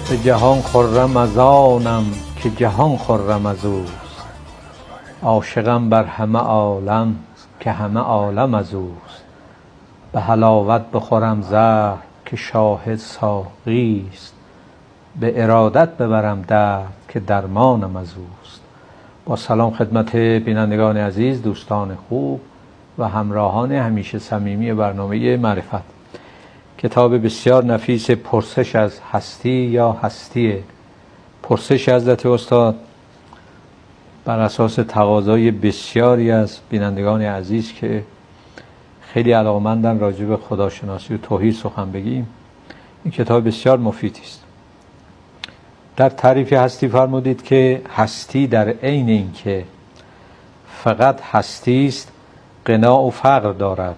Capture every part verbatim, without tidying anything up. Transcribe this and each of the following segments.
به جهان خرم از آنم که جهان خرم از اوست. عاشقم بر همه عالم که همه عالم از اوست. به حلاوت بخورم زهر که شاهد ساقیست. به ارادت ببرم درد که درمانم از اوست. با سلام خدمت بینندگان عزیز، دوستان خوب و همراهان همیشه صمیمی برنامه معرفت. کتاب بسیار نفیس پرسش از هستی یا هستیه. پرسش حضرت استاد بر اساس تقاضای بسیاری از بینندگان عزیز که خیلی علاقه‌مندن راجع به خداشناسی و توحید سخن بگیم. این کتاب بسیار مفیدی است. در تعریف هستی فرمودید که هستی در عین این که فقط هستی است غنا و فقر دارد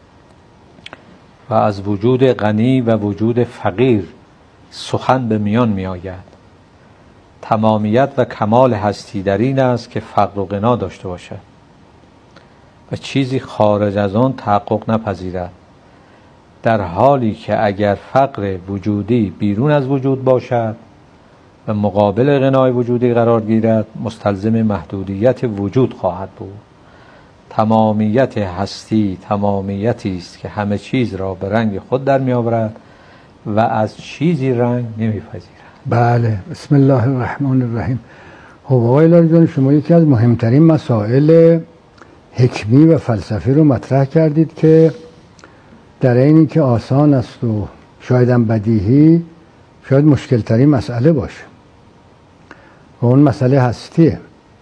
و از وجود غنی و وجود فقیر سخن به میان می آید. تمامیت و کمال هستی در این است که فقر و غنا داشته باشد و چیزی خارج از آن تحقق نپذیرد، در حالی که اگر فقر وجودی بیرون از وجود باشد و مقابل غنای وجودی قرار گیرد، مستلزم محدودیت وجود خواهد بود. تمامیت هستی تمامیتی است که همه چیز را به رنگ خود در می آورد و از چیزی رنگ نمی پذیرد. بله، بسم الله الرحمن الرحیم. خب آقای لاری جان، شما یکی از مهمترین مسائل حکمی و فلسفی رو مطرح کردید که در اینی که آسان است و شاید هم بدیهی، شاید مشکل ترین مسئله باشه و اون مسئله هستیه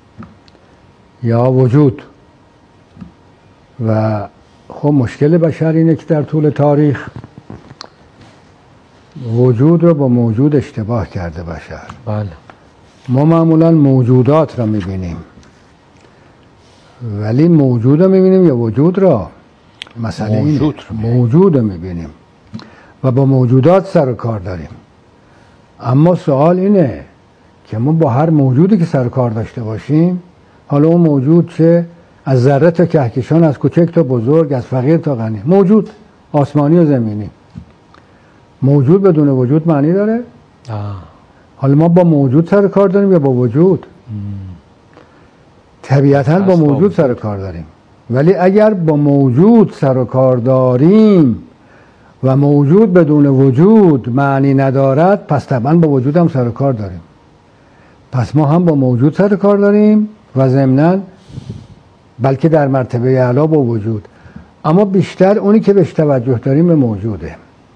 یا وجود. و خب مشکل بشر اینه که در طول تاریخ وجود رو با موجود اشتباه کرده بشر. بله. ما معمولا موجودات رو میبینیم ولی موجود رو میبینیم یا وجود را؟ مسئله موجود اینه. موجود رو میبینیم و با موجودات سر و کار داریم. اما سوال اینه که ما با هر موجودی که سر و کار داشته باشیم، حالا اون موجود چه از ذره تا کهکشان، از کوچک تا بزرگ، از فقیر تا غنی، موجود آسمانی و زمینی، موجود بدون وجود معنی داره؟ آه. حالا ما با موجود سر کار داریم یا با وجود؟ طبیعتاً با موجود سر کار داریم، ولی اگر با موجود سر کار داریم و موجود بدون وجود معنی ندارد، پس طبعاً با وجود هم سر کار داریم. پس ما هم با موجود سر کار داریم و ضمناً بلکه در مرتبه اعلی با وجود. اما بیشتر اونی که بهش توجه داریم به موجوده.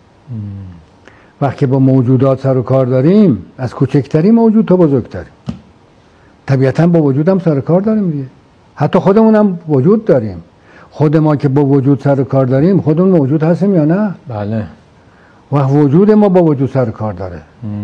وقتی با موجودات سر و کار داریم، از کوچکترین موجود تا بزرگترین، طبیعتاً با وجود هم سر و کار داریم دیگه. حتی خودمون هم وجود داریم. خود ما که با وجود سر و کار داریم، خودمون موجود هستیم یا نه؟ بله. و وجود ما با وجود سر و کار داره.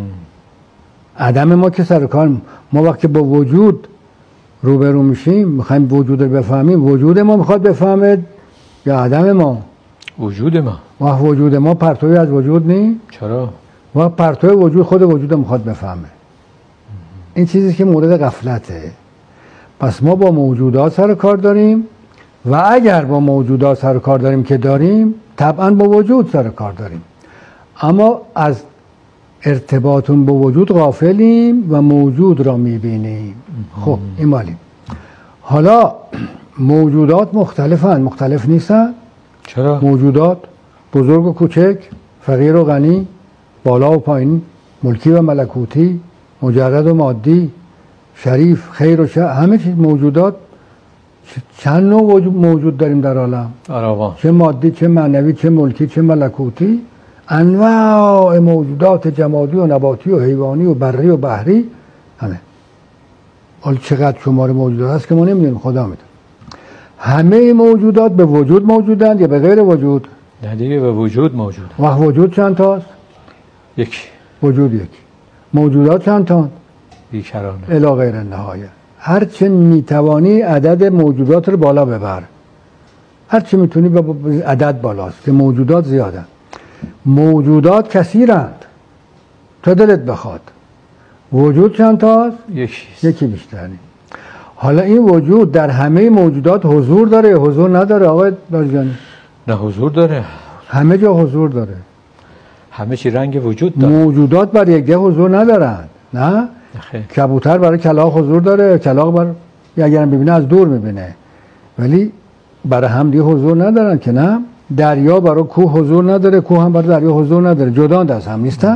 عدم ما که سر و کار، ما وقتی با وجود روبرو میشیم میخوایم وجود رو بفهمیم، وجود ما میخواد بفهمه یا عدم ما؟ وجود ما. و وجود ما پرتوی از وجود نی؟ چرا؟ و پرتوی وجود خود وجود میخواد بفهمه. این چیزی که مورد غفلته. پس ما با موجودات سر کار داریم و اگر با موجودات سر کار داریم که داریم، طبعا با وجود سر کار داریم، اما از ارتباطون با وجود غافلیم و موجود را میبینیم. خب این مالی. حالا موجودات مختلفن، مختلف نیستن؟ چرا؟ موجودات بزرگ و کوچک، فقیر و غنی، بالا و پایین، ملکی و ملکوتی، مجرد و مادی، شریف، خیر و شر، همه چیز موجودات. چند نوع موجود داریم در عالم؟ آراوان. چه مادی، چه معنوی، چه ملکی، چه ملکوتی. انواع موجودات جمادی و نباتی و حیوانی و بری و بحری، همه. حالا چقدر شمار موجودات هست که ما نمیدونیم، خدا میدونه. همه موجودات به وجود موجودند یا به غیر وجود؟ نه دیگه به وجود موجود. و وجود چند تاست؟ یکی. وجود یکی. موجودات چند تا؟ بیکرانه. الی غیر النهایه. هر چه میتوانی عدد موجودات رو بالا ببر. هر چه میتونی به عدد بالاست که موجودات زیادن. موجودات کثیرند تا دلت بخواد. وجود چند تاست؟ یکی. یکی بیشتر نیست. حالا این وجود در همه موجودات حضور داره یا حضور نداره آقای لارجانی؟ نه حضور داره. همه جا حضور داره. همه چی رنگ وجود داره. موجودات بر یکدیگه حضور ندارن. نه خیلی. کبوتر برای کلاغ حضور داره، کلاغ بر اگرم ببینه از دور میبینه، ولی برای هم دیگه حضور ندارن که نه. دریا برای کوه حضور نداره، کوه هم برای دریا حضور نداره، جدا از هم نیستن.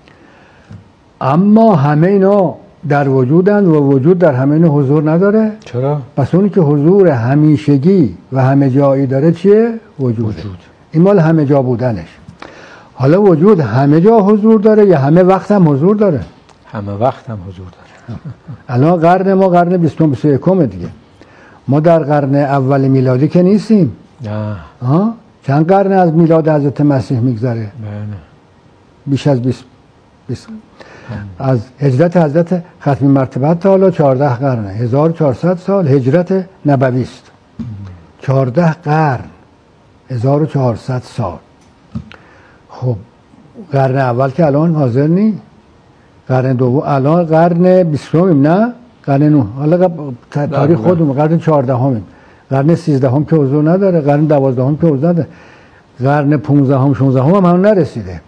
اما همه اینا در وجودن و وجود در همه اینا حضور نداره. چرا؟ پس اونی که حضور همیشگی و همه جایی داره چیه؟ وجود. وجود. این مال همه جا بودنش. حالا وجود همه جا حضور داره یا همه وقت هم حضور داره؟ همه وقت هم حضور داره. الان قرن ما قرن بیستم بیست و یکم دیگه. ما در قرن اول میلادی که نیستیم. نه. ها؟ چند قرن از میلاد حضرت مسیح میگذره؟ بله. بیش از بیست. بیست. از هجرت حضرت ختمی مرتبت تا حالا چهارده قرنه، هزار و چهارصد سال هجرت نبوی است. چهارده قرن، هزار و چهارصد سال. خب قرن اول که الان حاضر نی، قرن دوم الان قرن بیستم نه، قرن نه، حالا تاریخ خودمون قرن چهاردهم، قرن سیزدهم که حضور نداره، قرن دوازدهم که حضور نداره، قرن پانزدهم شانزدهم هم هنوز نرسیده.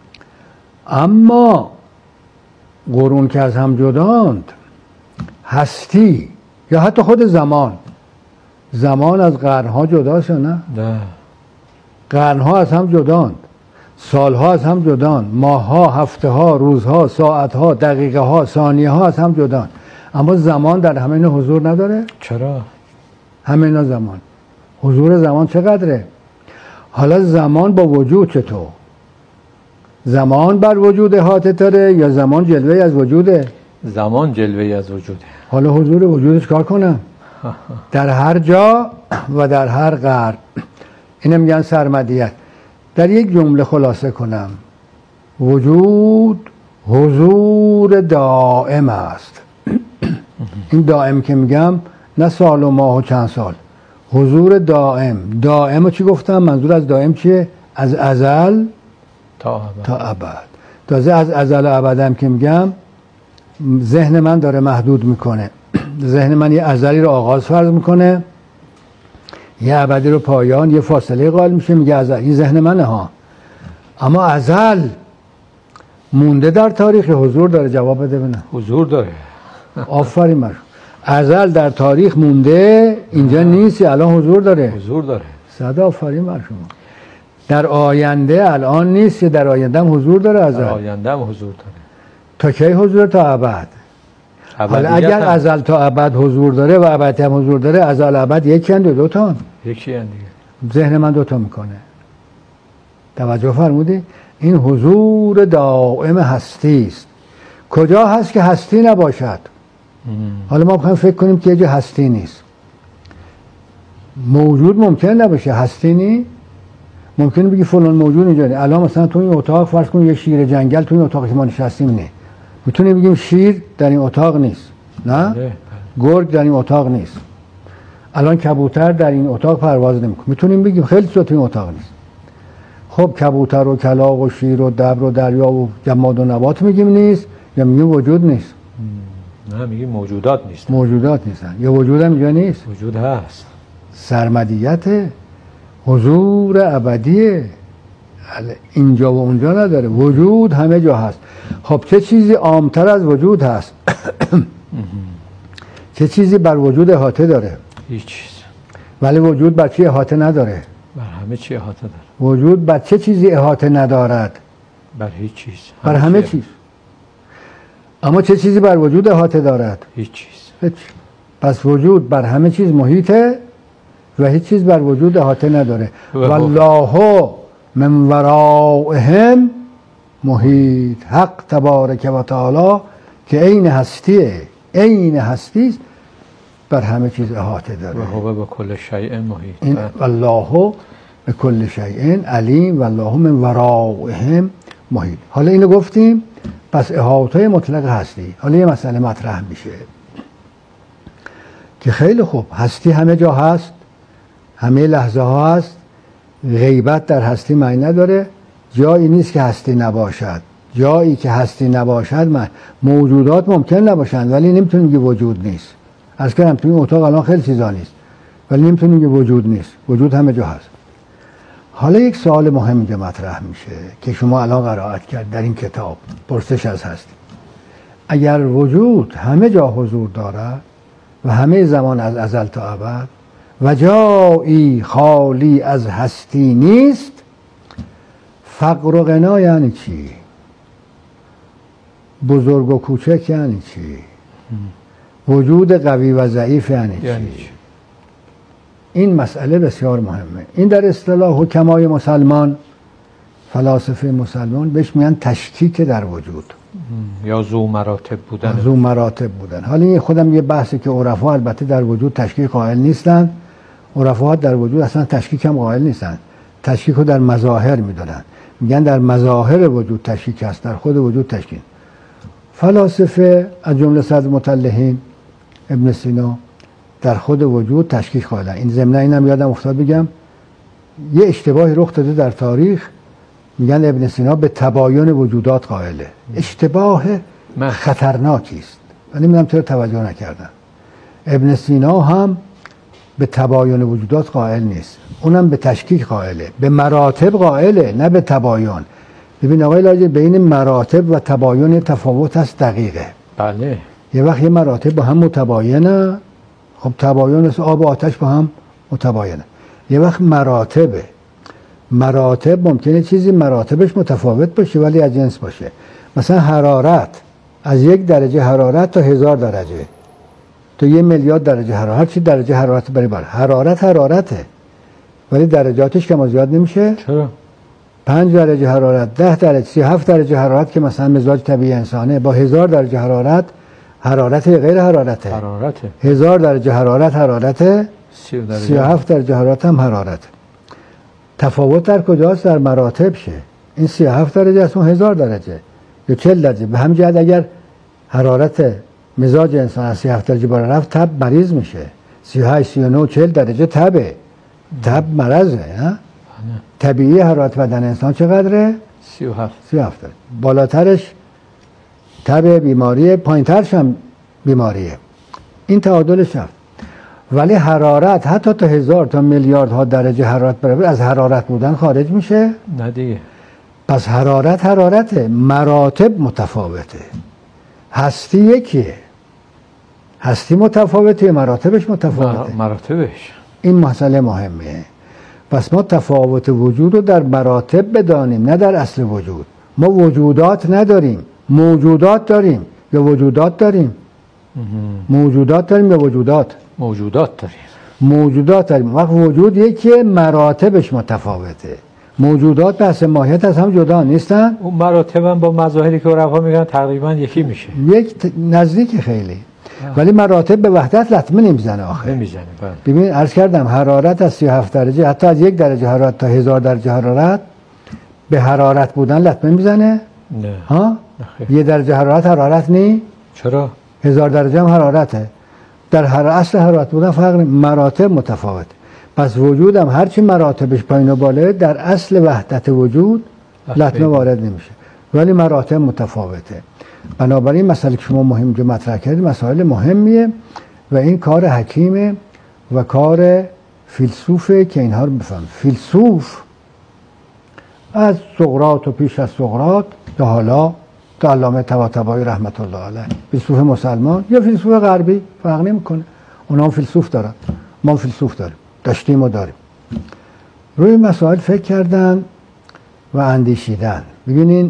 اما قرون که از هم جداند، هستی یا حتی خود زمان، زمان از قرنها جداست یا نه؟ نه. قرنها از هم جداند، سالها از هم جداند، ماهها، هفته ها، روزها، ساعتها، دقیقه ها، ثانیه ها از هم جداند. اما زمان در همه اینا حضور نداره؟ چرا؟ همه اینا زمان. حضور زمان چقدره؟ حالا زمان با وجود چطور؟ زمان بر وجود احاطه داره یا زمان جلوه از وجوده؟ زمان جلوه از وجوده. حالا حضور وجودش کار کنم؟ در هر جا و در هر قرن. اینه میگن سرمدیت. در یک جمله خلاصه کنم، وجود حضور دائم است. این دائم که میگم نه سال و ماه و چند سال، حضور دائم. دائم چی گفتم؟ منظور از دائم چیه؟ از ازل تا ابد. تا ابد. تازه از ازل و ابدم که میگم ذهن من داره محدود میکنه. ذهن من یه ازلی رو آغاز فرض میکنه، یه ابدی رو پایان، یه فاصله قائل میشه، میگه ازل. این ذهن منه ها. اما ازل مونده در تاریخ حضور داره؟ جواب بده ببینم. حضور داره. آفرین بر. ازل در تاریخ مونده، اینجا نیست، الان حضور داره. حضور داره. صد آفرین بر شما. در آینده الان نیست، در آینده هم حضور داره. ازل در آینده هم حضور داره. تا کی حضور؟ تا ابد. حالا اگر هم. ازل تا ابد حضور داره و ابد هم حضور داره، ازل ابد یکی اند دو تا؟ یکی اند دیگه. ذهن من دو تا میکنه. توجه فرمودی؟ این حضور دائم هستی است. کجا هست که هستی نباشد؟ مم. حالا ما بخوایم فکر کنیم که یه جا هستی نیست. موجود ممکن نباشه، هستی نی؟ ممکنه بگی فلان موجود اینجا نه. الان مثلا تو این اتاق فرض کن یه شیر جنگل تو این اتاقی که ما نشستیم نه. میتونیم بگیم شیر در این اتاق نیست. نه؟ بله. گرگ در این اتاق نیست. الان کبوتر در این اتاق پرواز نمیکنه. میتونیم بگیم خیلی چیزا تو این اتاق نیست. خب کبوتر و کلاغ و شیر و دبر و دریا و جماد و نبات میگیم نیست یا میگیم وجود نیست؟ نه میگیم موجودات نیست. موجودات نیستن. یا وجود هم اینجا نیست؟ وجود هست. سرمدیت حضور ابدیه، اینجا و اونجا نداره. وجود همه جا هست. خب چه چیزی عامتر از وجود هست؟ چه چیزی بر وجود احاطه داره؟ هیچ چیز. ولی وجود بر چی احاطه نداره؟ بر همه چی احاطه داره. وجود بر چه چیزی احاطه ندارد؟ بر هیچ چیز. بر همه چیز. اما چه چیزی بر وجود احاطه دارد؟ هیچ چیز. هیچ. پس وجود بر همه چیز محیطه و هیچ چیز بر وجود احاطه نداره. والله من ورائهم محیط. حق تبارک و تعالی که عین هستیه، عین هستی است، بر همه چیز احاطه داره. و هو بكل شیء محیط. این والله بكل شیء علیم والله من ورائهم محیط. حالا اینو گفتیم، پس احاطه مطلق هستی. حالا یه مسئله مطرح میشه که خیلی خوب، هستی همه جا هست، همه لحظه ها هست، غیبت در هستی معنی نداره. جایی نیست که هستی نباشد. جایی که هستی نباشد من موجودات ممکن نباشند ولی نمیتونیم که وجود نیست. از کردم توی این اتاق الان خیلی چیزا نیست ولی نمیتونیم که وجود نیست. وجود همه جا هست. حالا یک سوال مهم اینجا مطرح میشه که شما الان قرائت کرد در این کتاب، پرسش از هستی. اگر وجود همه جا حضور دارد و همه زمان از ازل تا ابد و جایی خالی از هستی نیست، فقر و غنا یعنی چی؟ بزرگ و کوچک یعنی چی؟ وجود قوی و ضعیف یعنی چی؟ یعنی چی؟ این مسئله بسیار مهمه. این در اصطلاح حکمای مسلمان، فلاسفه مسلمان بهش میگن تشکیک در وجود یا ذو مراتب بودن. ذو مراتب بودن. حالا این خودم یه بحثی که عرفا البته در وجود تشکیک قائل نیستن. عرفا در وجود اصلا تشکیک هم قائل نیستن. تشکیک رو در مظاهر میدونن. میگن در مظاهر وجود تشکیک هست، در خود وجود تشکیک. فلاسفه از جمله صدر مطلحین ابن سینا در خود وجود تشکیک قائلن. این ضمن اینم یادم افتاد بگم، یه اشتباهی رخ داده در تاریخ، میگن ابن سینا به تباین وجودات قائله. اشتباه خطرناکی است. من نمیدونم چرا توجه نکردن. ابن سینا هم به تباین وجودات قائل نیست، اونم به تشکیک قائله، به مراتب قائله، نه به تباین. ببین آقای لاجی، بین مراتب و تباین تفاوت هست دقیقه. بله. یه وقت یه مراتب با هم متباینه، خب تباین مثل آب و آتش با هم متباینه. یه وقت مراتبه، مراتب ممکنه چیزی مراتبش متفاوت باشه ولی از جنس باشه. مثلا حرارت، از یک درجه حرارت تا هزار درجه تا یه میلیارد درجه حرارت، هر چی درجه حرارت بری بر حرارت حرارته ولی درجاتش کم و زیاد نمیشه. چرا؟ پنج درجه حرارت، ده درجه، سی هفت درجه حرارت که مثلا مزاج طبیعی انسانه، با هزار درجه حرارت، حرارت غیر حرارته. حرارته. هزار درجه حرارت حرارته، سی و هفت درجه حرارت هم حرارته. تفاوت در کجاست؟ در مراتب شه. این سی و هفت درجه است، اون هزار درجه یا چهل درجه. به همین جهت اگر حرارت مزاج انسان از سی و هفت درجه بالا رفت، تب مریض میشه. سی و هشت، سی و نه، چهل درجه تبه. تب مرضه. نه؟ طبیعی حرارت بدن انسان چقدره؟ سی و هفت. سی و هفت درجه. بالاترش تب بیماریه، پایینترش هم بیماریه. این تعادلش هست. ولی حرارت حتی تا هزار تا میلیاردها درجه حرارت برابر از حرارت بودن خارج میشه؟ نه دیگه. پس حرارت حرارته، مراتب متفاوته. هستی یکیه، هستی متفاوته، مراتبش متفاوته. مراتبش. این مسئله مهمه. پس ما تفاوت وجود رو در مراتب بدانیم، نه در اصل وجود. ما وجودات نداریم، موجودات داریم یا وجودات داریم. موجودات داریم یا وجودات؟ موجودات داریم. موجودات داریم. وقت وجود یکیه، مراتبش متفاوته. موجودات بحث ماهیت از هم جدا نیستن. اون مراتب هم با مظاهری که عرفا میگن تقریبا یکی میشه. یک ت... نزدیک خیلی. آه. ولی مراتب به وحدت لطمه نمیزنه آخه. نمیزنه. ببین عرض کردم حرارت از سی و هفت درجه حتی از یک درجه حرارت تا هزار درجه حرارت به حرارت بودن لطمه میزنه؟ نه. ها؟ یه درجه حرارت حرارت نی؟ چرا؟ هزار درجه هم حرارته. در هر اصل حرارت بودن فرق مراتب متفاوت. پس وجودم هرچی مراتبش پایین و بالاه در اصل وحدت وجود لطمه وارد نمیشه، ولی مراتب متفاوته. بنابراین مسئله که شما مهم که مطرح کردید مسائل مهمیه و این کار حکیمه و کار فیلسوفه که اینها رو بفهم. فیلسوف از سقراط و پیش از سقراط تا حالا تا علامه طباطبایی رحمت الله علیه، فیلسوف مسلمان یا فیلسوف غربی فرق نمیکنه، اونا هم فیلسوف دارن، ما هم فیلسوف داریم، داشتیم و داریم. روی مسائل فکر کردن و اندیشیدن. ببینین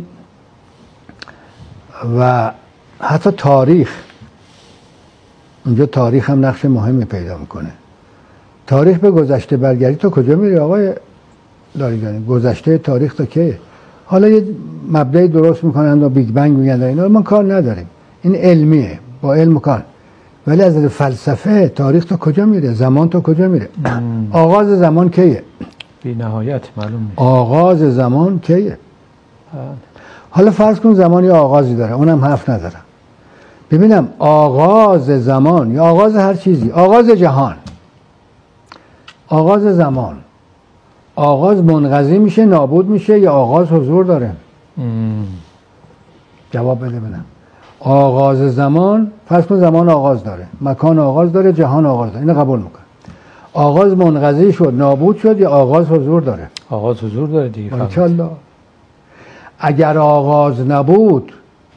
و حتی تاریخ، اونجا تاریخ هم نقش مهمی پیدا میکنه. تاریخ به گذشته برگردی تو کجا میری آقای لاریجانی؟ گذشته تاریخ تا که حالا یه مبدأی درست میکنن و بیگ بنگ میگن اینا ما کار نداریم، این علمیه، با علم کار. ولی از فلسفه تاریخ تا کجا میره؟ زمان تا کجا میره؟ آغاز زمان کیه؟ بی نهایت معلوم میشه. آغاز زمان کیه؟ حالا فرض کن زمانی آغازی داره، اونم حرف نداره. ببینم آغاز زمان یا آغاز هر چیزی، آغاز جهان، آغاز زمان، آغاز منقضی میشه، نابود میشه یا آغاز حضور داره؟ ام. جواب بده ببینم. آغاز زمان، فرض کن زمان آغاز داره، مکان آغاز داره، جهان آغاز داره، اینو قبول میکنه. آغاز منقضی شد، نابود شد، یا آغاز حضور داره؟ آغاز حضور داره دیگه. ماشاءالله. اگر آغاز نبود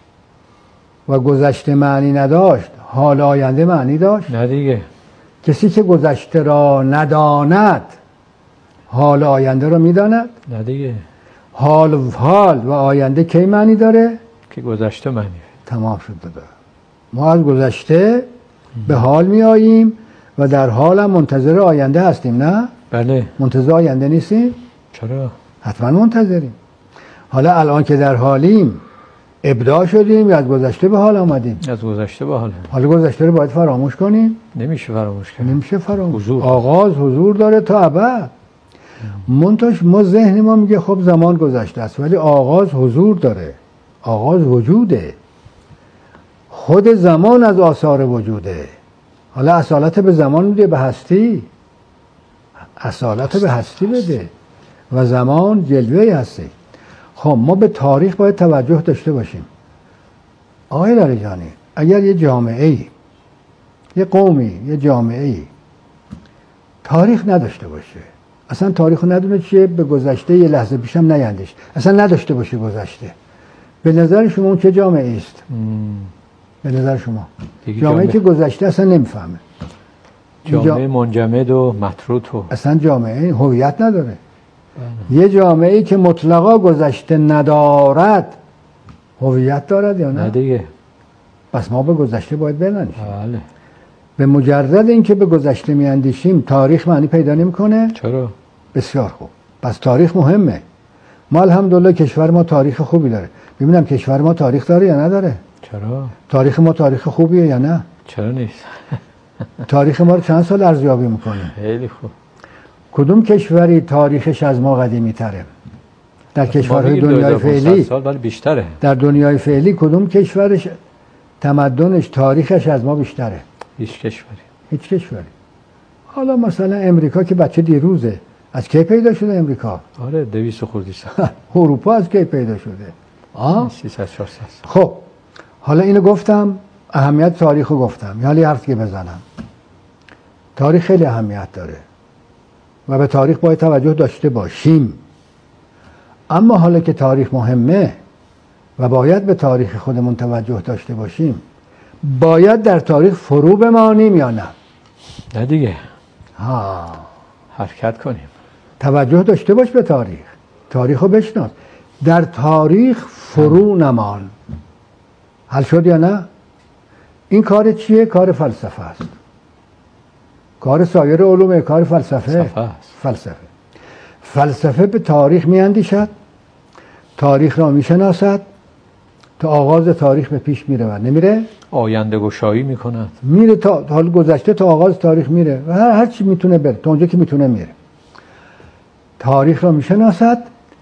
و گذشته معنی نداشت، حال آینده معنی داشت؟ نه دیگه. کسی که گذشته را نداند حال آینده را میداند؟ نه دیگه. حال و حال و آینده کی معنی داره؟ که گذشته معنی. تمام شد داده. ما از گذشته به حال می آییم و در حال هم منتظر آینده هستیم. نه؟ بله. منتظر آینده نیستیم؟ چرا؟ حتما منتظریم. حالا الان که در حالیم ابداع شدیم یا از گذشته به حال آمدیم؟ از گذشته به حال. حالا گذشته رو باید فراموش کنیم؟ نمیشه فراموش کرد. نمیشه فراموش. حضور. آغاز حضور داره تا ابد. منتش ما ذهن ما میگه خب زمان گذشته است، ولی آغاز حضور داره. آغاز وجوده. خود زمان از آثار وجوده. حالا اصالت به زمان میده، به هستی. اصالت به هستی بده و زمان جلوه هستی. خب ما به تاریخ باید توجه داشته باشیم. آقای لاریجانی، اگر یه جامعه ای، یه قومی، یه جامعه ای تاریخ نداشته باشه، اصلا تاریخ رو ندونه چیه، به گذشته یه لحظه پیشم نیندش، اصلا نداشته باشه گذشته، به نظر شما اون چه جامعه است؟ به نظر شما جامعه, جامعه که گذشته اصلا نمیفهمه، جامعه منجمد و متروت و اصلا جامعه هویت نداره. یه جامعه ای که مطلقا گذشته ندارد هویت دارد یا نه؟ نه دیگه. پس ما به گذشته باید بناندیشیم. بله. به مجرد اینکه به گذشته میاندیشیم تاریخ معنی پیدا نمیکنه؟ چرا؟ بسیار خوب. پس تاریخ مهمه. ما الحمدلله کشور ما تاریخ خوبی داره. ببینم کشور ما تاریخ داره یا نداره؟ چرا؟ تاریخ ما تاریخ خوبیه یا نه؟ چرا نیست؟ تاریخ ما رو چند سال ارزیابی میکنه؟ خیلی خوب. کدوم کشوری تاریخش از ما قدیمی تره؟ در کشورهای دنیای فعلی سال بیشتره. در دنیای فعلی کدوم کشورش تمدنش تاریخش از ما بیشتره؟ هیچ کشوری. هیچ کشوری. حالا مثلا امریکا که بچه دیروزه، از کی پیدا شده امریکا؟ آره دویست خورده سال. اروپا از کی پیدا شده؟ آه سیصد چهارصد. خب حالا اینو گفتم، اهمیت تاریخ رو گفتم، یعنی حرف که بزنم تاریخ خیلی اهمیت داره و به تاریخ باید توجه داشته باشیم. اما حالا که تاریخ مهمه و باید به تاریخ خودمون توجه داشته باشیم، باید در تاریخ فرو بمانیم یا نه؟ نه دیگه. ها حرکت کنیم. توجه داشته باش به تاریخ. تاریخ رو بشناس. در تاریخ فرو نمان. حل شد یا نه؟ این کار چیه؟ کار فلسفه است. کار سایر علومه، کار فلسفه. فلسفه. فلسفه به تاریخ میاندیشد، تاریخ را میشناسد، تا آغاز تاریخ به پیش میره و نمیره، آینده گشایی میکند، میره تا حال گذشته تا آغاز تاریخ میره و هر هر چی میتونه بره تا اونجا که میتونه میره. تاریخ را میشناسد،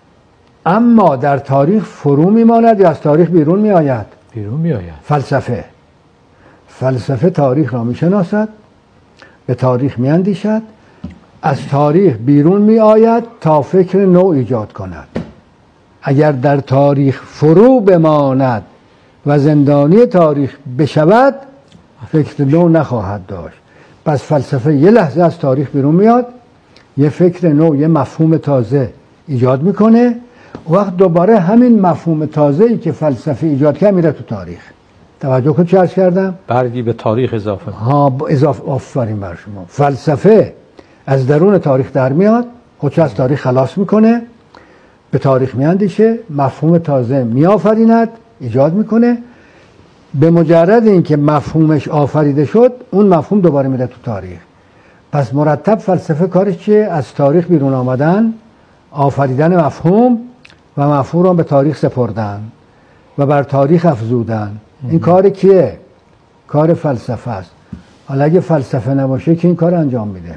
اما در تاریخ فرو میماند یا از تاریخ بیرون میآید؟ بیرون میآید. فلسفه فلسفه تاریخ را میشناسد، به تاریخ میاندیشد، از تاریخ بیرون میآید تا فکر نو ایجاد کند. اگر در تاریخ فرو بماند و زندانی تاریخ بشود، فکر نو نخواهد داشت. پس فلسفه یه لحظه از تاریخ بیرون میاد، یه فکر نو، یه مفهوم تازه ایجاد میکنه، وقت دوباره همین مفهوم تازه‌ای که فلسفه ایجاد کرد میره تو تاریخ. توجه کنید چه عرض کردم؟ برگی به تاریخ اضافه. ها اضافه. آفرین بر شما. فلسفه از درون تاریخ در میاد، خودش از تاریخ خلاص میکنه، به تاریخ میاندیشه، مفهوم تازه میآفریند، ایجاد میکنه. به مجرد اینکه مفهومش آفریده شد، اون مفهوم دوباره میره تو تاریخ. پس مرتب فلسفه کارش چیه؟ از تاریخ بیرون آمدن، آفریدن مفهوم و مفهوم را به تاریخ سپردن و بر تاریخ افزودن. این کار کیه؟ کار فلسفه است. حالا اگه فلسفه نباشه که این کار انجام میده؟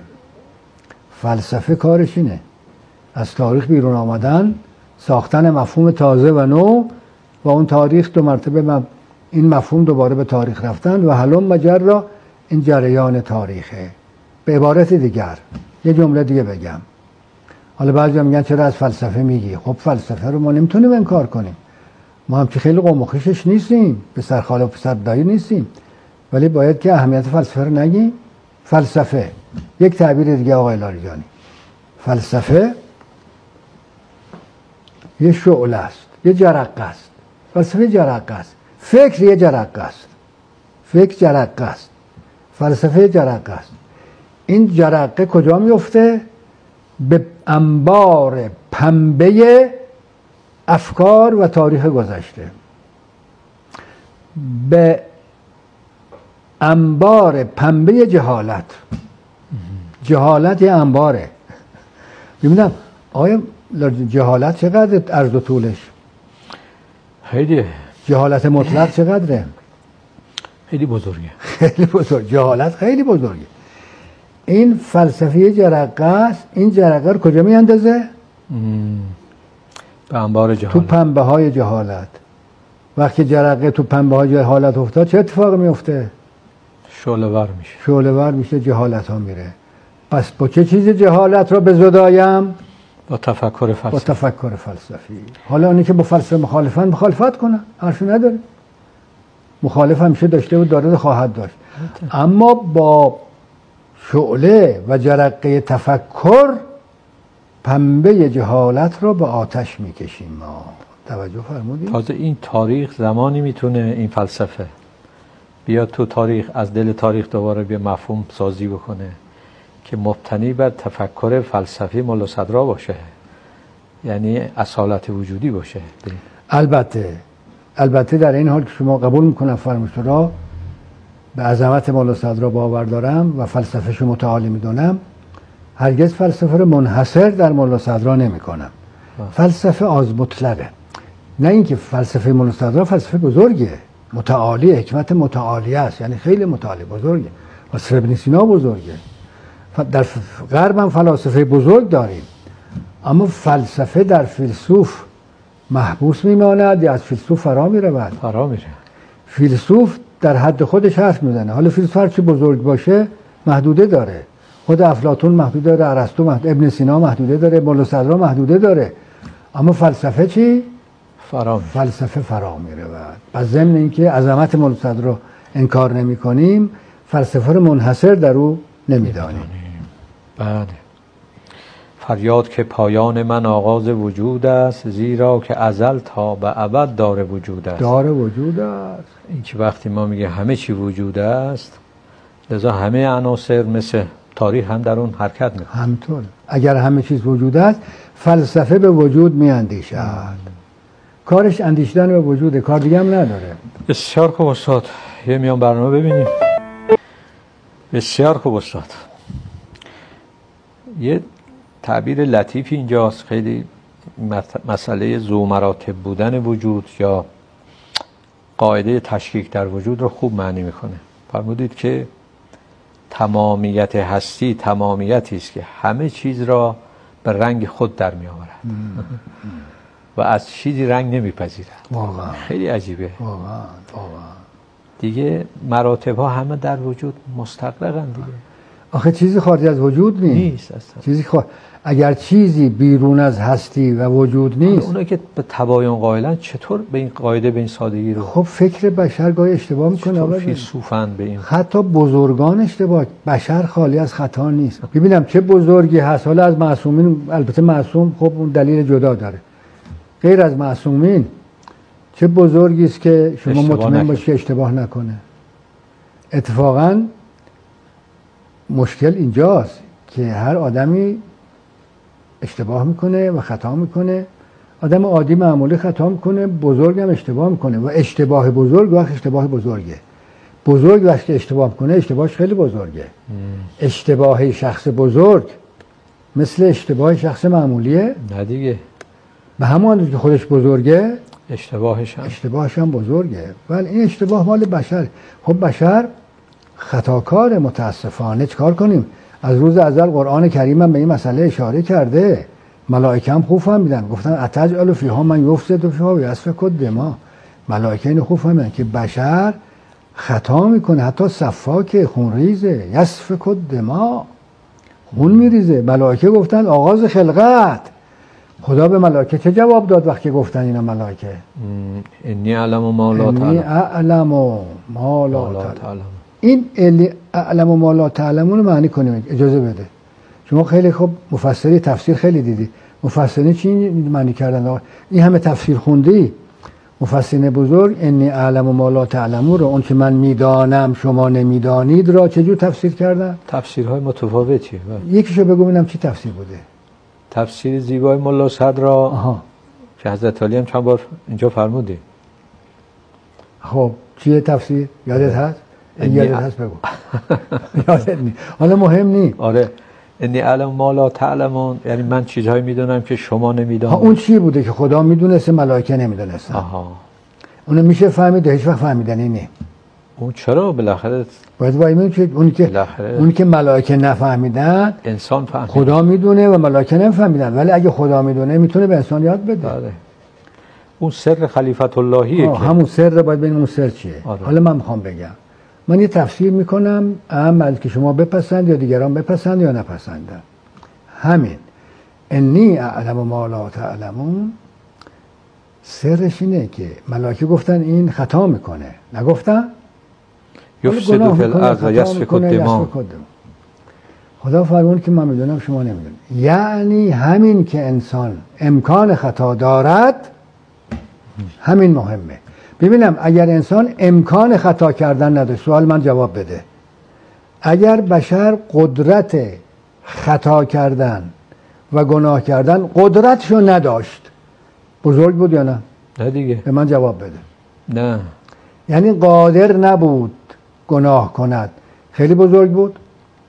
فلسفه کارش اینه، از تاریخ بیرون آمدن، ساختن مفهوم تازه و نو و اون تاریخ دو مرتبه این مفهوم دوباره به تاریخ رفتن و هلم مجرا. این جریان تاریخه. به عبارت دیگر یه جمله دیگه بگم. حالا بعضی میگن چرا از فلسفه میگی؟ خب فلسفه رو ما نمیتونیم انکار کنیم، ما هم که خیلی قوم و خویشش نیستیم، پسر خاله و پسر دایی نیستیم، ولی باید که اهمیت فلسفه رو نگیم. فلسفه یک تعبیر دیگه آقای لاریجانی، فلسفه یه شعله است، یه جرقه است. فلسفه جرقه است، فکر یه جرقه است، فکر جرقه است، فلسفه جرقه است. این جرقه کجا میفته؟ به انبار پنبه افکار و تاریخ گذشته، به انبار پنبه جهالت. جهالت یه انباره. ببینم آیا جهالت چقدر عرض و طولش؟ خیلی. جهالت مطلق چقدره؟ خیلی بزرگه. خیلی بزرگ. جهالت خیلی بزرگه. این فلسفه جرقه است. این جرقه رو کجا میاندازه؟ به انبار جهالت، تو پنبه های جهالت. وقتی جرقه تو پنبه های جهالت افتاد چه اتفاقی میفته؟ شعله ور میشه. شعله ور میشه، جهالت ها میره. پس با چه چیز جهالت رو بزدایم؟ با تفکر فلسفی. با تفکر فلسفی. حالا اونی که با فلسفه مخالفن مخالفت کنن، حرفی نداره. مخالف همیشه داشته و داره خواهد داشت. اما با شعله و جرقه تفکر پنبه جهالت رو به آتش میکشیم ما. توجه فرمودید؟ تازه این تاریخ زمانی میتونه این فلسفه بیاد تو تاریخ، از دل تاریخ دوباره بیا مفهوم سازی بکنه که مبتنی بر تفکر فلسفی ملا صدرا باشه، یعنی اصالت وجودی باشه. البته البته در این حال که شما قبول میکنم فرمایش را، به عظمت ملا صدرا باور دارم و فلسفه‌شو متعالی میدونم، هرگز فلسفه رو منحصر در ملا صدرا نمیکنم. فلسفه آز مطلقه. نه اینکه فلسفه ملا صدرا فلسفه بزرگه، متعالی، حکمت متعالی است، یعنی خیلی متعالی، بزرگه. فلسفه ابن سینا بزرگه. در غرب هم فلاسفه بزرگ داریم، اما فلسفه در فیلسوف محبوس میماند یا از فیلسوف فرا میرود؟ فرا میره. فیلسوف در حد خودش حرف میزنه. حالا فیلسوف هر چی بزرگ باشه محدوده داره. خود افلاطون محدوده داره، ارسطو محدوده، ابن سینا محدوده داره، مولا صدرا محدوده داره. اما فلسفه چی؟ فرا میره. فلسفه فرا میرود. پس ضمن اینکه عظمت مولا صدرا انکار نمی کنیم، فلسفه رو منحصر در او نمیدانیم. بله. فریاد که پایان من آغاز وجود است، زیرا که ازل تا به ابد دار وجود است. دار وجود است. این که وقتی ما میگه همه چی وجود است، لذا همه عناصر مثل تاریخ هم در اون حرکت میکنه. همطور. اگر همه چیز وجود است، فلسفه به وجود میاندیشد. کارش اندیشیدن به وجوده، کار دیگه هم نداره. بسیار خوب استاد. یه میان برنامه ببینیم. بسیار خوب استاد. یه تعبیر لطیفی اینجاست، خیلی مسئله ذو مراتب بودن وجود یا قاعده تشکیک در وجود رو خوب معنی میکنه. فرمودید که تمامیت هستی تمامیتی است که همه چیز را به رنگ خود در می آورد و از چیزی رنگ نمیپذیرد. واقعا خیلی عجیبه. واقعا واقعا دیگه مراتب ها همه در وجود مستقرن دیگه. آخه چیزی خارج از وجود نیست. نیست اصلا. چیزی خوا... اگر چیزی بیرون از هستی و وجود نیست، اونایی که به تباین قائلن چطور به این قاعده به این سادگی رو؟ خب فکر بشر گاهی اشتباه میکنه. چطور فیلسوفن به این؟ حتی بزرگان اشتباه. بشر خالی از خطا نیست. ببینم چه بزرگی هست. حالا از معصومین، البته معصوم خب اون دلیل جدا داره، غیر از معصومین چه بزرگی است که شما مطمئن باشی اشتباه نکنه. اتفاقا مشکل اینجاست که هر آدمی اشتباه میکنه و خطا میکنه. آدم عادی معمولی خطا میکنه، بزرگ هم اشتباه میکنه و اشتباه بزرگ وقت اشتباه بزرگه. بزرگ وقتی اشتباه میکنه اشتباهش خیلی بزرگه. ام. اشتباه شخص بزرگ مثل اشتباه شخص معمولیه؟ نه دیگه. به همون که خودش بزرگه اشتباهش هم اشتباهش هم بزرگه. ولی این اشتباه مال بشر. خب بشر خطاکار متاسفانه. چیکار کنیم؟ از روز ازل قرآن کریم هم به این مسئله اشاره کرده. ملائکه هم خوب فهمیدن، گفتن اتجعل فیها من یفسد فیها و یسفک الدماء. ملائکه اینو خوب فهمیدن که بشر خطا میکنه، حتی سفاک خونریزه، یسفک الدماء، خون میریزه. ملائکه گفتن آغاز خلقت. خدا به ملائکه چه جواب داد وقتی گفتن اینا ملائکه؟ انی اعلم ما لا تعلم. انی اعلم ما لا تعلم. این ال اعلم و ما لا تعلمون رو معنی کنیم. اجازه بده. شما خیلی خوب مفسری تفسیر خیلی دیدی. مفسرین چی معنی کردن؟ این همه تفسیر خوندی. مفسرین بزرگ انی اعلم و ما لا تعلمون رو، اون که من میدانم شما نمیدانید را چجور تفسیر کردن؟ تفسیرهای متفاوتیه. یکیشو بگو ببینم چی تفسیر بوده. تفسیر زیبای ملا صدر را آها. که حضرت علی هم چند بار اینجا فرموده. خب چیه تفسیر؟ یادت هست؟ یادت هست بگو. یادت نی. حالا مهم نی. آره. انی اعلم ما لا تعلمون، یعنی من چیزهایی میدونم که شما نمیدونید. اون چی بوده که خدا میدونسته ملائکه نمیدونستن؟ آها. اون میشه فهمید، هیچ وقت فهمیدنی نی. اون چرا بالاخره باید وایمون که اونی که بالاخره اونی که ملائکه نفهمیدن انسان فهمید. خدا میدونه و ملائکه نفهمیدن، ولی اگه خدا میدونه میتونه به انسان یاد بده. بله. اون سر خلیفت اللهیه که همون سر باید ببینیم اون سر چیه. آره. حالا من میخوام بگم، من یه تفسیر میکنم عمل که شما بپسند یا دیگران بپسند یا نپسندن. همین انی اعلم ما لا تعلمون سرش اینه که ملائکه گفتن این خطا میکنه، نگفتن یفسد فی الارض و یسفک الدماء. خدا فرمود که من میدونم شما نمیدونید. یعنی همین که انسان امکان خطا دارد همین مهمه. ببینم اگر انسان امکان خطا کردن نداره، سوال من جواب بده، اگر بشر قدرت خطا کردن و گناه کردن قدرتشو نداشت، بزرگ بود یا نه؟ نه دیگه. به من جواب بده. نه. یعنی قادر نبود گناه کند، خیلی بزرگ بود؟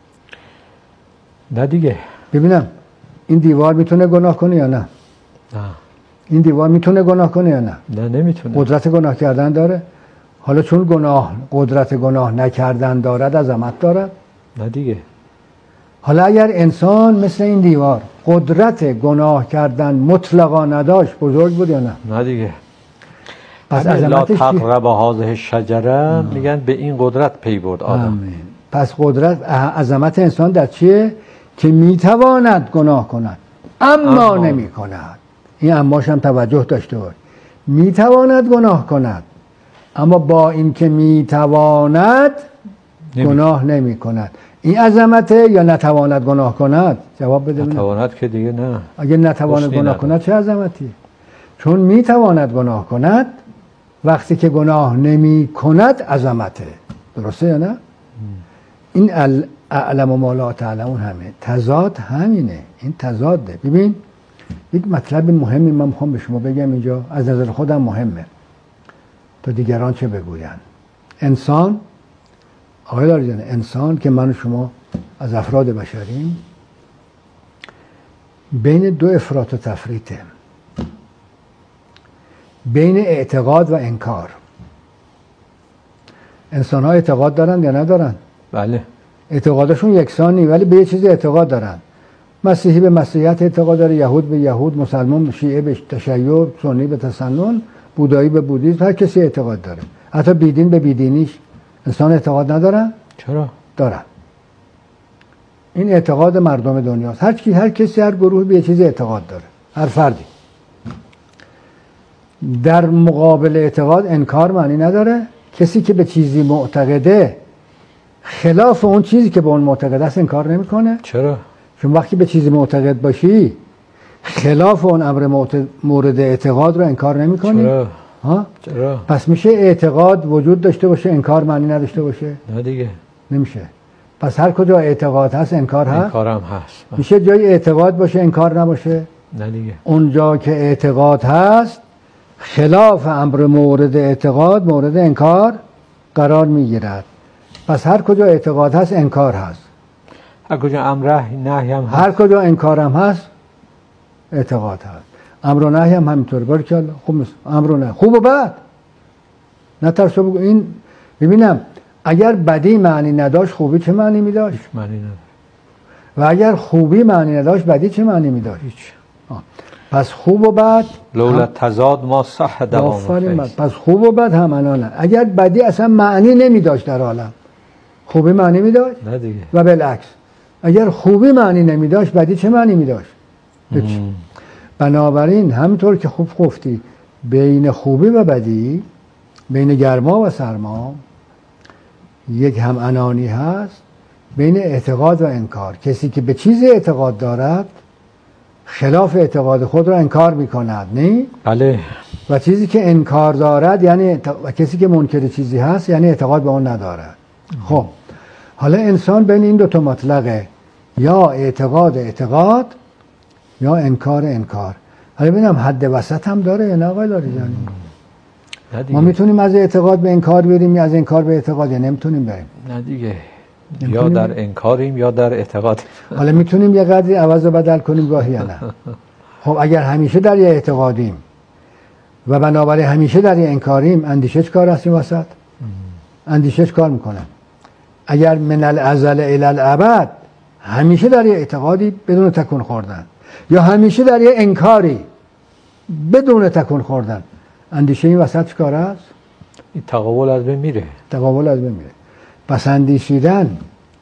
نه دیگه. ببینم این دیوار میتونه گناه کنه یا نه؟ نه. این دیوار میتونه گناه کنه یا نه؟ نه نمیتونه. قدرت گناه کردن داره؟ حالا چون گناه قدرت گناه نکردن دارد عظمت دارد؟ نه دیگه. حالا اگر انسان مثل این دیوار قدرت گناه کردن مطلقا نداشت، بزرگ بود یا نه؟ نه دیگه. پس لا عظمتش تقرب هذه الشجره میگن به این قدرت پی برد آدم. آمین. پس قدرت عظمت انسان در چیه؟ که میتواند گناه کند اما, اما. نمی کند. این اماش هم توجه داشته باش. میتواند گناه کند اما با این که میتواند نمی. گناه نمی کند. این عظمته یا نتواند گناه کند؟ جواب بده. نتواند که دیگه نه. اگه نتواند گناه کند چه عظمتی؟ چون میتواند گناه کند، وقتی که گناه نمی کند عظمته. درسته یا نه؟ این اعلم ما لا تعلمون همه تضاد همینه. این تضاده. ببین یک مطلب مهمی من میخوام به شما بگم اینجا، از نظر خودم مهمه تا دیگران چه بگوین. انسان، آقای لاریجان، انسان که من و شما از افراد بشریم بین دو افراط و تفریطه، بین اعتقاد و انکار. انسان ها اعتقاد دارن یا ندارن؟ بله. اعتقادشون یکسانی، ولی به یه چیزی اعتقاد دارن. مسیحی به مسیحیت اعتقاد داره، یهود به یهود، مسلمان شیعه به تشیع، سنی به تسنن، بودایی به بودیسم، هر کسی اعتقاد داره. حتی بیدین به بیدینیش. انسان اعتقاد ندارن؟ چرا؟ دارن. این اعتقاد مردم دنیاست. هر کی هر کسی هر گروه به یه چیزی اعتقاد داره، هر فردی. در مقابل اعتقاد انکار معنی نداره. کسی که به چیزی معتقده خلاف اون چیزی که به اون معتقد است انکار نمیکنه. چرا؟ چون وقتی به چیزی معتقد باشی خلاف اون امر مورد اعتقاد رو انکار نمیکنی. چرا؟ ها؟ چرا؟ پس میشه اعتقاد وجود داشته باشه انکار معنی نداشته باشه؟ نه دیگه. نمیشه. پس هر کجا اعتقاد هست انکار هست؟ انکار هم هست. میشه جای اعتقاد باشه انکار نباشه؟ نه دیگه. اونجا که اعتقاد هست خلاف امر مورد اعتقاد مورد انکار قرار میگیرد. پس هر کجا اعتقاد هست انکار هست. هر کجا امر نهی هم هست. هر کجا انکار هم هست اعتقاد هست. امر و نهی هم همینطور. بارکالله. خوب است. امر و نهی خوب و بد. نترسو بگو این. ببینم اگر بدی معنی نداشت خوبی چه معنی می داشت؟ معنی نداشت. و اگر خوبی معنی نداشت بدی چه معنی می داشت؟ هیچ. پس خوب و بد لولا تضاد ما صح دوام. پس خوب و بد هم انانه. اگر بدی اصلا معنی نمی داشت در عالم، خوبی معنی می داشت؟ نه دیگه. و بالعکس اگر خوبی معنی نمی داشت بدی چه معنی می داشت؟ بنابراین همطور که خوب گفتی بین خوبی و بدی، بین گرما و سرما یک هم انانی هست بین اعتقاد و انکار. کسی که به چیز اعتقاد دارد خلاف اعتقاد خود را انکار میکند، نه؟ بله. و چیزی که انکار دارد یعنی و کسی که منکر چیزی هست یعنی اعتقاد به اون ندارد. خب حالا انسان بین این دو تا مطلقه، یا اعتقاد اعتقاد یا انکار انکار. حالا ببینم حد وسط هم داره یا نه آقای لاریجانی؟ ما میتونیم از اعتقاد به انکار بریم یا از انکار به اعتقاد، یا نمیتونیم بریم؟ نه دیگه، یا در انکاریم یا در اعتقاد. حالا میتونیم یه قدری عوض و بدل کنیم گاهی یا نه؟ خب اگر همیشه در یه اعتقادیم و بنابراین همیشه در یه انکاریم، اندیشه چه کار هست این وسط؟ اندیشه چه کار میکنه؟ اگر من الازل الی الابد همیشه در یه اعتقادی بدون تکون خوردن، یا همیشه در یه انکاری بدون تکون خوردن، اندیشه این وسط چه کار است؟ این تقابل از بین میره. تقابل از بین میره. پس اندیشیدن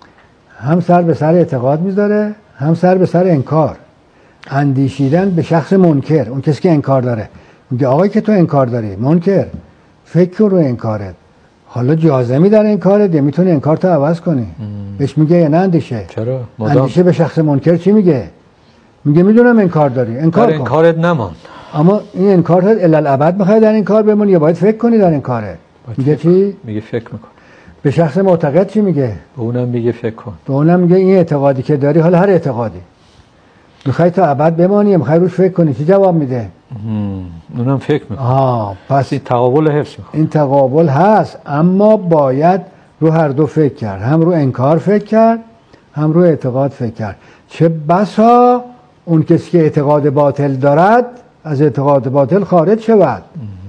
هم سر به سر اعتقاد میذاره، هم سر به سر انکار. اندیشیدن به شخص منکر، اون کسی که انکار داره، میگه آقای که تو انکار داری، منکر، فکر رو انکارت، حالا جازمی در انکارت یا میتونی انکار تو عوض کنی؟ بهش میگه یا نه اندیشه؟ چرا؟ مدام. اندیشه به شخص منکر چی میگه؟ میگه میدونم انکار داری، انکار در کن. انکارت نمان. اما این انکارت الالعبد میخوای در انکار بمونی یا باید فکر کنی در انکارت؟ میگه چی؟ میگه فکر میکن. به شخص معتقد چی میگه؟ به اونم میگه فکر کن. به اونم میگه این اعتقادی که داری، حالا هر اعتقادی میخوای تا ابد بمانی یا میخوای روش فکر کنی، چی جواب میده؟ اونم فکر میکنه. آه پس این تقابل حفظ میکنه. این تقابل هست، اما باید رو هر دو فکر کرد، هم رو انکار فکر کرد هم رو اعتقاد فکر کرد. چه بسا اون کسی که اعتقاد باطل دارد از اعتقاد باطل خارج شود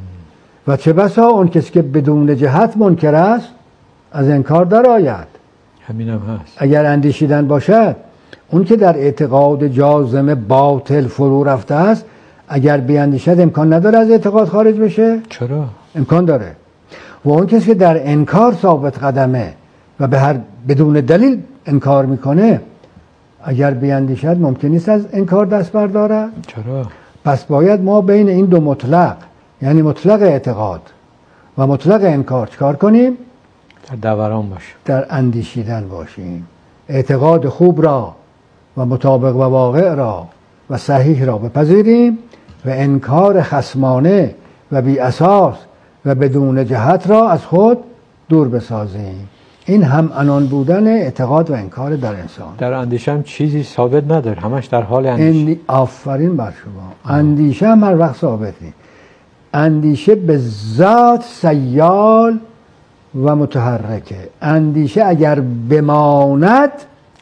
و چه بسا اون کسی که بدون جهت منکر است از انکار در آید. همینم هست. اگر اندیشیدن باشد، اون که در اعتقاد جازم باطل فرو رفته است اگر بیاندیشد امکان نداره از اعتقاد خارج بشه؟ چرا؟ امکان داره. و اون کسی که در انکار ثابت قدمه و به هر بدون دلیل انکار میکنه اگر بیاندیشد ممکن نیست از انکار دست برداره؟ چرا؟ پس باید ما بین این دو مطلق، یعنی مطلق اعتقاد و مطلق انکار چکار کنیم؟ در دوران باشیم، در اندیشیدن باشیم. اعتقاد خوب را و مطابق و واقع را و صحیح را بپذیریم و انکار خصمانه و بی اساس و بدون جهت را از خود دور بسازیم. این هم انان بودن اعتقاد و انکار در انسان. در اندیشه هم چیزی ثابت نداره، همش در حال اندیشه. اندی... آفرین بر شما. اندیشه هم هر وقت ثابت نیست. اندیشه به ذات سیال و متحرکه. اندیشه اگر بماند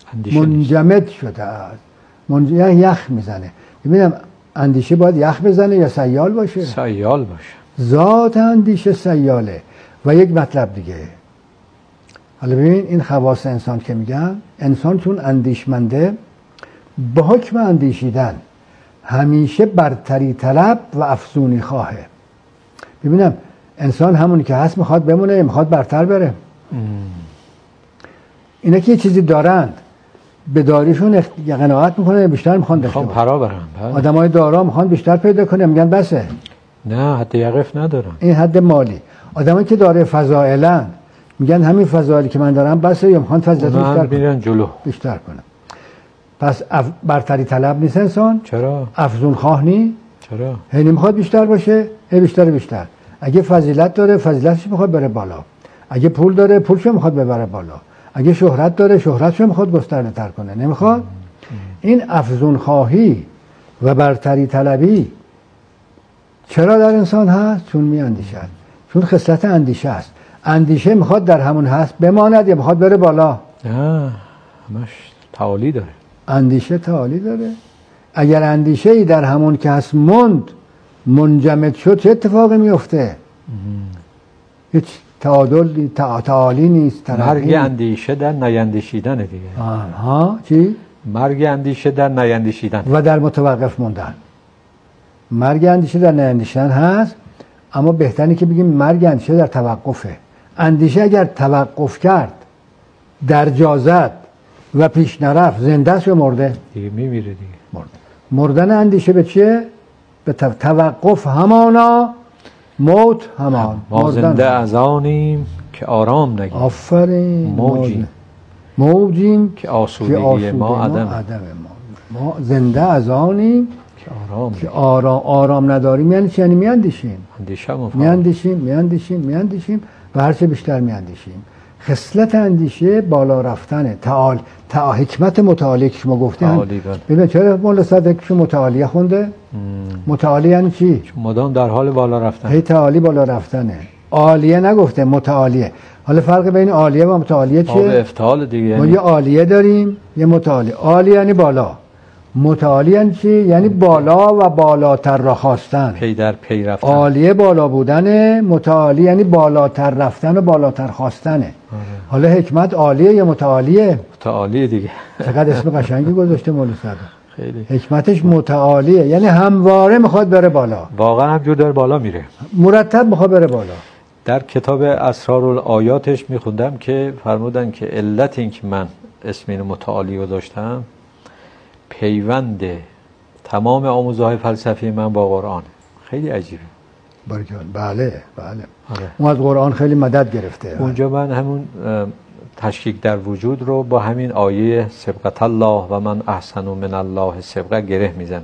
منجمد شده است. منج... یخ میزنه. ببینم اندیشه باید یخ بزنه یا سیال باشه؟ سیال باشه. ذات اندیشه سیاله. و یک مطلب دیگه، حالا ببین این خواص انسان که میگن، انسان چون اندیشمنده به حکم اندیشیدن همیشه برتری طلب و افزونی خواهه. ببینم انسان همونی که هست میخواد بمونه، میخواد برتر بره. اینا که یه چیزی دارند به داریشون قناعت میکنه، بیشتر میخوان داشته باشن. پرا برن. آدمای دارا میخوان بیشتر پیدا کنه، میگن بسه. نه حد یقف ندارن. این حد مالی. آدمایی که داره فضائلن میگن همین فضائلی که من دارم بسه، یا میخوان فضیلت بیشتر کنن، جلو بیشتر کنن. پس اف... برتری طلب نیست انسان. چرا؟ افزون خواه نی. چرا؟ هی نمیخواد بیشتر باشه، هی بیشتر بیشتر. اگه فضیلت داره فضیلتش میخواد بره بالا، اگه پول داره پولش میخواد ببره بالا، اگه شهرت داره شهرتش میخواد گسترده تر کنه. نمیخواد. این افزون خواهی و برتری طلبی چرا در انسان هست؟ چون میاندیشد، چون خصلت اندیشه است. اندیشه میخواد در همون هست بماند یا میخواد بره بالا؟ نه، همش تعالی داره. اندیشه تعالی داره. اگر اندیشه ای در همون که هست موند، منجمد شد، چه اتفاقی میفته؟ هیچ تعادل تعالی نیست. مرگ اندیشه در نیندیشیدن دیگه. آها. چی؟ مرگ اندیشه در نیندیشیدن و در متوقف موندن. مرگ اندیشه در نیندیشیدن هست، اما بهتره که بگیم مرگ اندیشه در توقفه. اندیشه اگر توقف کرد، در جازت و پیش نرفت، زنده است یا مرده؟ دیگه میمیره دیگه. مرده. مردن اندیشه به چیه؟ به توقف همانا، موت همان. ما زنده از آنیم که آرام نگیریم. آفرین. موجیم موجیم که آسودگی ما عدم عدم ما. ما زنده از آنیم که آرام که آرام آرام نداریم. یعنی چی؟ یعنی میاندیشیم اندیشم میاندیشیم میاندیشیم میاندیشیم و هرچه بیشتر میاندیشیم. خصلت اندیشه بالا رفتنه. تعال تا حکمت متعالی که شما گفتین. ببین چرا مولا صدرک متعالیه خونده؟ متعالی یعنی چی؟ مدام در حال بالا رفتن. هی تعالی بالا رفتنه. عالیه نگفته، متعالیه. حالا فرق بین عالیه و متعالیه چیه؟ باب افتعال دیگه. ما یه عالیه داریم یه متعالی. عالی یعنی بالا، متعالی یعنی چی؟ یعنی بالا و بالاتر را خواستن، پی در پی رفتن. عالیه بالا بودنه، متعالی یعنی بالاتر رفتن و بالاتر خواستنه. آره. حالا حکمت عالیه یا متعالیه؟ متعالیه دیگه. چقدر اسم قشنگی گذاشته مولا صدر. خیلی. حکمتش متعالیه، یعنی همواره میخواد بره بالا. واقعا همجور داره بالا میره. مرتب میخواد بره بالا. در کتاب اسرارالآیاتش میخوندم که فرمودن که علت این که من اسم اینو متعالی گذاشتم پیوند تمام آموزه‌های فلسفی من با قرآن. خیلی عجیبه. بارکالله. بله بله. آره. اون از قرآن خیلی مدد گرفته. اونجا من همون تشکیک در وجود رو با همین آیه سبقت الله و من احسن من الله سبقه گره میزنه.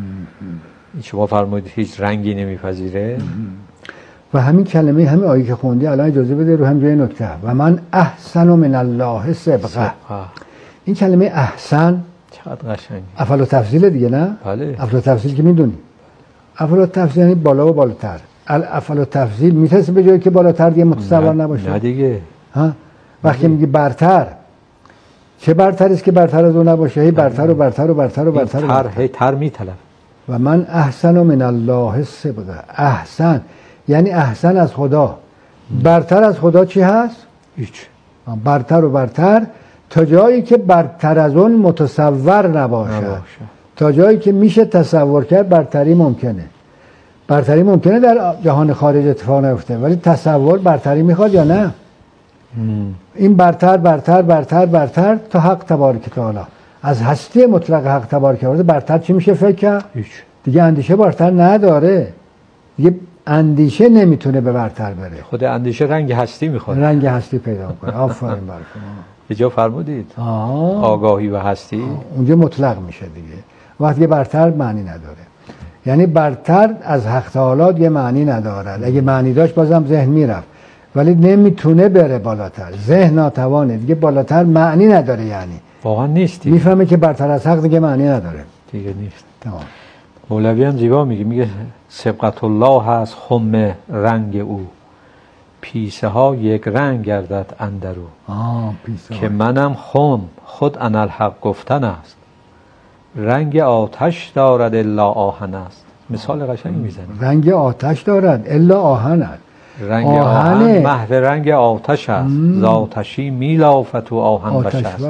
شما فرمودید هیچ رنگی نمیپذیره و همین کلمه همین آیه که خوندی الان اجازه بده رو هم جای نکته و من احسن من الله سبقه. این کلمه احسن چقدر قشنگه. افعال و تفضیل دیگه نه؟ بله. افعال و تفضیل که میدونی. افعال و تفضیل یعنی بالا و بالاتر. افعال و تفضیل میترسه به جایی که بالاتر دیگه متصور نباشه. نه دیگه. ها؟ وقتی میگی برتر، چه برتر است که برتر از اون نباشه؟ هی برتر و برتر و برتر و برتر. تر هی تر میطلب. و من احسن من الله سبقه. احسن یعنی احسن از خدا. برتر از خدا چی هست؟ هیچ. برتر و برتر تا جایی که برتر از اون متصور نباشه. نباشه. تا جایی که میشه تصور کرد برتری ممکنه. برتری ممکنه در جهان خارج اتفاق نیفته ولی تصور برتری میخواد یا نه؟ مم. این برتر برتر برتر برتر تا حق تبارک تعالی. از هستی مطلق حق تبارک تعالی برتر چی میشه فکر کرد؟ هیچ. دیگه اندیشه برتر نداره. دیگه اندیشه نمیتونه به برتر بره. خود اندیشه رنگ هستی میخواد. رنگ هستی پیدا کنه. آفرین بر شما. یه جا فرمودید آه. آگاهی و هستی. آه. اونجا مطلق میشه دیگه. وقتی برتر معنی نداره. یعنی برتر از حق تعالی یه معنی نداره. اگه معنی داشت بازم ذهن میرفت. ولی نمیتونه بره بالاتر. ذهن ناتوانه. دیگه بالاتر معنی نداره یعنی. واقعا نیست. میفهمه که برتر از حق دیگه معنی نداره. دیگه نیست. تمام. مولوی هم زیبا میگه میگه سبقت الله هست خم رنگ او پیسه ها یک رنگ گردد اندرو. آه پیسه که منم خم خود انالحق گفتن است رنگ آتش دارد الا آهن است. مثال قشنگی میزنه. رنگ آتش دارد الا آهن است. رنگ آهن محو رنگ آتش است ز آتشی میلافت و آهن بش است.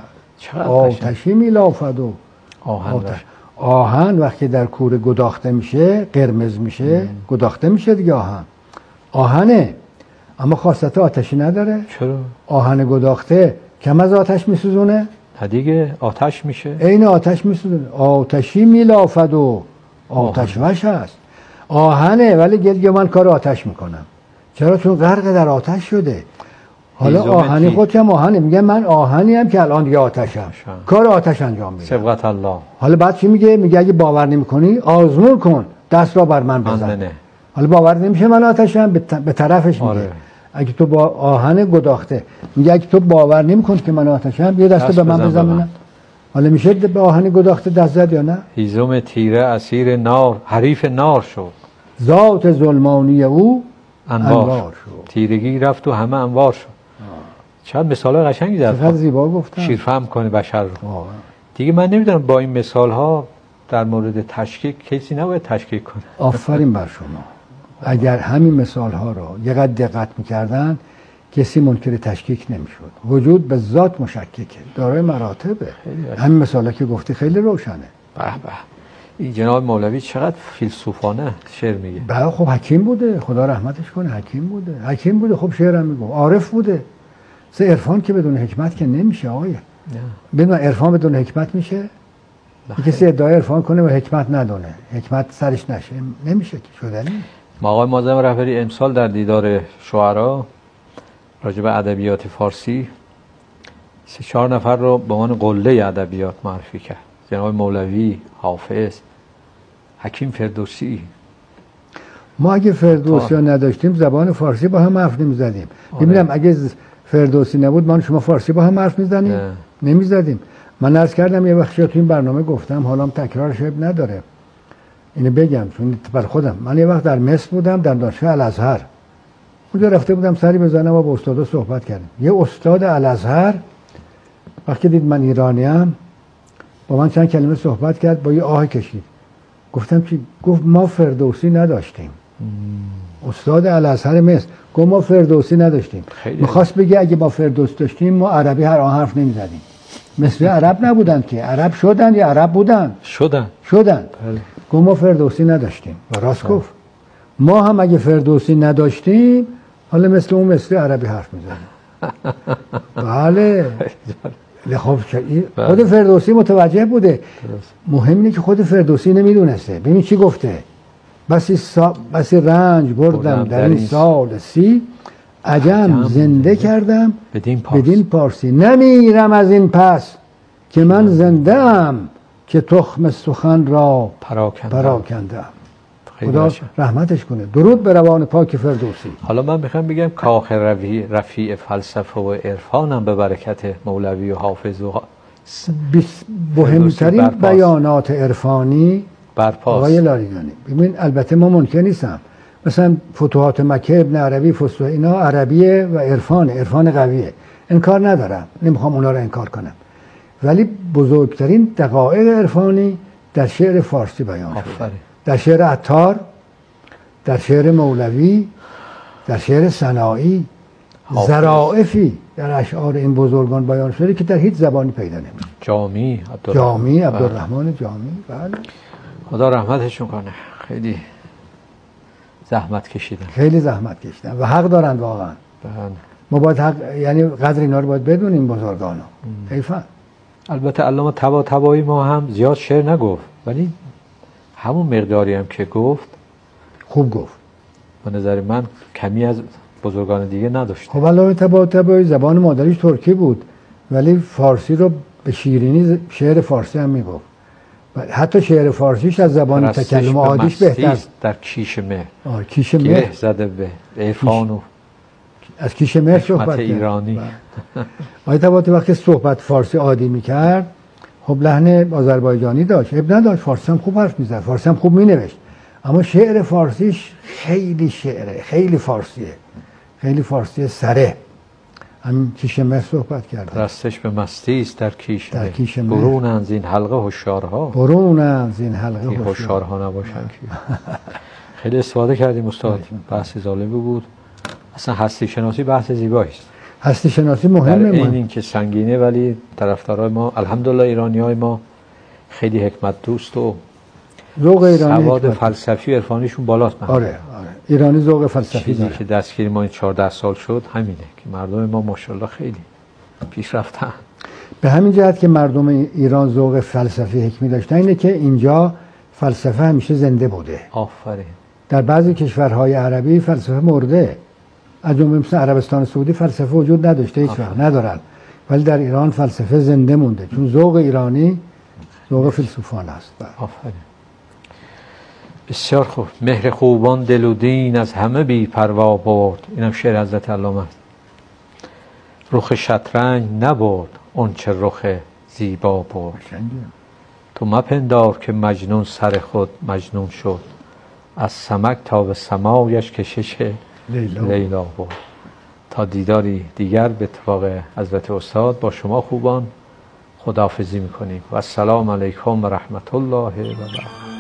آتشی میلافت و آهن بش. آهن وقتی در کوره گداخته میشه قرمز میشه مم. گداخته میشه دیگه. آهن آهنه اما خاصیت آتشی نداره. چرا؟ آهن گداخته کم از آتش میسوزونه؟ دیگه آتش میشه. عین آتش میسوزونه. آتشی میلافد و آتش وش هست. آهنه ولی دیگه من کار آتش میکنم. چرا؟ چون غرق در آتش شده. حالا آهنی خودت هم آهنه. میگه من آهنی هم که الان دیگه آتشم. کار آتش انجام میدم. سبقت الله. حالا بعد چی میگه؟ میگه اگه باور نمیکنی آزمون کن دست را بر من بزن. نه. حالا باور نمیشه من آتشم به طرفش میگه. آره. اگه تو با آهن گداخته میگه اگه تو باور نمیکنی که من آتشم یه دست, دست به من بزن. بزن. حالا میشه به آهن گداخته دست زد یا نه؟ هیزم تیره اسیر نار حریف نار شد. ذات ظلمانی او انوار, انوار شد. تیرگی رفت و همه انوار شد. چقدر مثال قشنگی در چقدر زیبا گفتم. شیرفهم کنه بشر رو. آه. دیگه من نمیدونم با این مثال ها در مورد تشکیک کسی نباید تشکیک کنه. آفرین بر شما. اگر همین مثال ها رو یقدر دقت میکردن کسی منکر تشکیک نمیشد. وجود به ذات مشککه، دارای مراتبه. همین مثالا که گفتی خیلی روشنه. به به. این جناب مولوی چقدر فیلسوفانه شعر میگه. بله خب حکیم بوده، خدا رحمتش کنه. حکیم بوده حکیم بوده خب شعرم میگه. عارف بوده. سه عرفان که بدون حکمت که نمیشه آیه. بدون عرفان بدون حکمت میشه؟ کسی ادعای عرفان کنه و حکمت ندونه، حکمت سرش نشه، نمیشه که شده. ما آقای معظم رهبری امسال در دیدار شعرا راجع به ادبیات فارسی سه چهار نفر رو به عنوان قله ادبیات معرفی کرد. جناب مولوی، حافظ، حکیم فردوسی. ما اگه فردوسی ها نداشتیم زبان فارسی با هم حرف نمیزدیم. ببینم اگه فردوسی نبود ما شما فارسی با هم حرف میزدیم؟ نمیزدیم. من عرض کردم یه وقت تو این برنامه گفتم، حالا تکرارش عیب نداره اینو بگم چون بر خودم. من یه وقت در مصر بودم، در دانشگاه الازهر. اونجا رفته بودم سری بزنم و با استادا صحبت کردیم. یه استاد الازهر وقتی دید من ایرانیم با من چند کلمه صحبت کرد، با یه آه کشید. گفتم چی؟ گفت ما فردوسی نداشتیم. مم. استاد الازهر مصر گفت ما فردوسی نداشتیم. میخواست بگه اگه ما فردوسی داشتیم ما عربی هر آن حرف نمیزدیم. مثل عرب نبودن که، عرب شدن یا عرب بودن؟ شدن شدن. گفت ما فردوسی نداشتیم و راست گفت. ما هم اگه فردوسی نداشتیم حالا مثل اون مثل عربی حرف میزدیم. بله. خب خود فردوسی متوجه بوده. مهم اینه که خود فردوسی نمیدونسته. ببین چی گفته؟ بسی, سا... بسی رنج بردم در این سال سی، عجم زنده کردم بدین پارسی. بدین پارسی نمیرم از این پس که من زنده ام که تخم سخن را پراکندم. خدا رحمتش کنه. درود به روان پاک فردوسی. حالا من میخوام بگم کاخ رفیع, رفیع فلسفه و عرفانم به برکت مولوی و حافظ و مهمترین بیانات عرفانی برپاس. آقای لاریجانی. ببین البته ما ممکن نیستم مثلا فتوحات مکه ابن عربی فصل اینا عربیه و عرفان عرفان قویه، انکار ندارم، نمیخوام اونا رو انکار کنم، ولی بزرگترین دقایق عرفانی در شعر فارسی بیان شده. در شعر عطار، در شعر مولوی، در شعر سنایی، ظرافی در اشعار این بزرگان بیان شده که در هیچ زبانی پیدا نمیشه. جامی عبدالرحمن جامی عبدالرحمن جامی. بله. خدا رحمتشون کنه. خیلی زحمت کشیدن. خیلی زحمت کشیدن و حق دارن واقعا. بله. ما باید حق، یعنی قدر اینا رو باید بدونیم بزرگانو. حیفا. البته علامه طباطبایی ما هم زیاد شعر نگفت، ولی همون مقداری هم که گفت خوب گفت. به نظر من کمی از بزرگان دیگه نداشت. خب علامه طباطبایی زبان مادریش ترکی بود ولی فارسی رو به شیرینی شعر فارسی هم میگفت. حتی شعر فارسیش از زبان تکلم عادیش بهتر. در کیش مهر. آه کیش مهر زده به عرفان و از کیش مهر صحبت ایرانی. آقای طباطبایی وقتی صحبت فارسی عادی میکرد خب لحن آذربایجانی داشت، اب نداشت، فارسی هم خوب حرف میزد، فارسی هم خوب مینوشت، اما شعر فارسیش خیلی شعره، خیلی فارسیه، خیلی فارسی سره. همین کیش مهر صحبت کرد. رستش به مستی است در کیش در کیش مهر. برون از این حلقه هوشیارها. برون از این حلقه هوشیارها نباشن که. خیلی استفاده کردیم استاد. بحث جالبی بود. اصلا هستی شناسی بحث زیبایی است. هستی شناسی مهمه. در این که سنگینه ولی طرفدارای ما الحمدلله ایرانیای ما خیلی حکمت دوست و ذوق ایرانی سواد فلسفی و عرفانیشون بالاست. آره آره ایرانی ذوق فلسفی چیزی داره. که دستگیری ما این چهارده سال شد همینه که مردم ما ماشاءالله خیلی پیش رفتن. به همین جهت که مردم ایران ذوق فلسفی حکمی داشتن اینه که اینجا فلسفه همیشه زنده بوده. آفرین. در بعضی کشورهای عربی فلسفه مرده. از جمله مثل عربستان سعودی فلسفه وجود نداشته، هیچ وقت ندارن، ولی در ایران فلسفه زنده مونده چون ذوق ایرانی ذوق فیلسوفان است. آفرین. بسیار خوب. مهر خوبان دل و دین از همه بی پروا برد. اینم شعر حضرت علامه است. رخ شطرنج نبرد اون چه رخ زیبا برد. تو مپندار که مجنون سر خود مجنون شد، از سمک تا به سمایش کشش لیلا, لیلا برد. تا دیداری دیگر به اتفاق حضرت استاد با شما خوبان خداحافظی میکنیم و السلام علیکم و رحمت الله و برکاته.